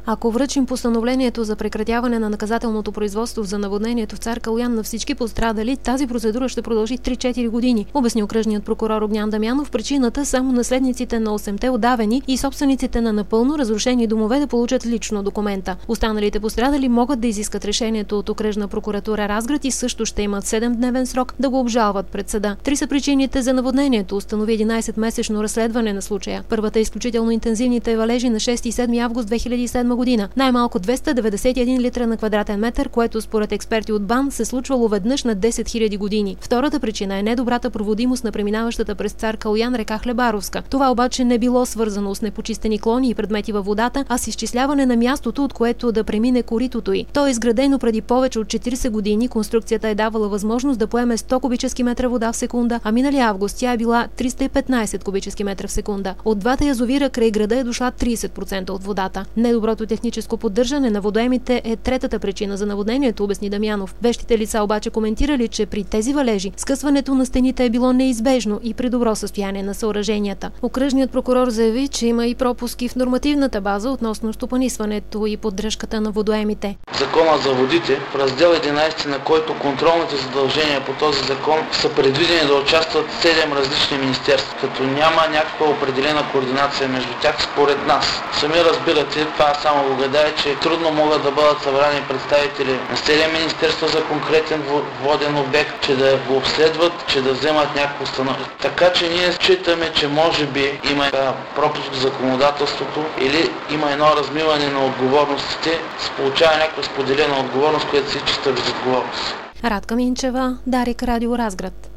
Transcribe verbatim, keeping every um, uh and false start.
Ако връчим постановлението за прекратяване на наказателното производство за наводнението в Цар Калоян на всички пострадали, тази процедура ще продължи три-четири години, обясни окръжният прокурор Огнян Дамянов. Причината само наследниците на осемте удавени и собствениците на напълно разрушени домове да получат лично документа. Останалите пострадали могат да изискат решението от окръжна прокуратура Разград и също ще имат седемдневен срок да го обжалват пред съда. Три са причините за наводнението, установи единайсетмесечно разследване на случая. Първата е изключително интензивните валежи на шести и седми август две хиляди и седма година. Най-малко двеста деветдесет и един литра на квадратен метър, което според експерти от БАН се случвало веднъж на десет хиляди години. Втората причина е недобрата проводимост на преминаващата през Цар Калоян река Хлебаровска. Това обаче не било свързано с непочистени клони и предмети във водата, а с изчисляване на мястото, от което да премине коритото й. То е изградено преди повече от четирийсет години. Конструкцията е давала възможност да поеме сто кубически метра вода в секунда, а минали август тя е била триста и петнайсет кубически метра в секунда. От двата язовира край града е дошла трийсет процента от водата. Недоброто техническо поддържане на водоемите е третата причина за наводнението, обясни Дамянов. Вещите лица обаче коментирали, че при тези валежи скъсването на стените е било неизбежно и при добро състояние на съоръженията. Окръжният прокурор заяви, че има и пропуски в нормативната база относно стопанисването и поддръжката на водоемите. Закона за водите, в раздел единайсети, на който контролните задължения по този закон са предвидени да участват седем различни министерства, като няма някаква определена координация между тях според нас. Сами разбирате, това само го гадае, че трудно могат да бъдат събрани представители на седем министерства за конкретен воден обект, че да го обследват, че да вземат някакво становище. Така че ние считаме, че може би има пропуск в законодателството или има едно размиване на отговорностите, се получава някаква споделена отговорност, която се чиста безотговорност. Радка Минчева, Дарик, Радио Разград.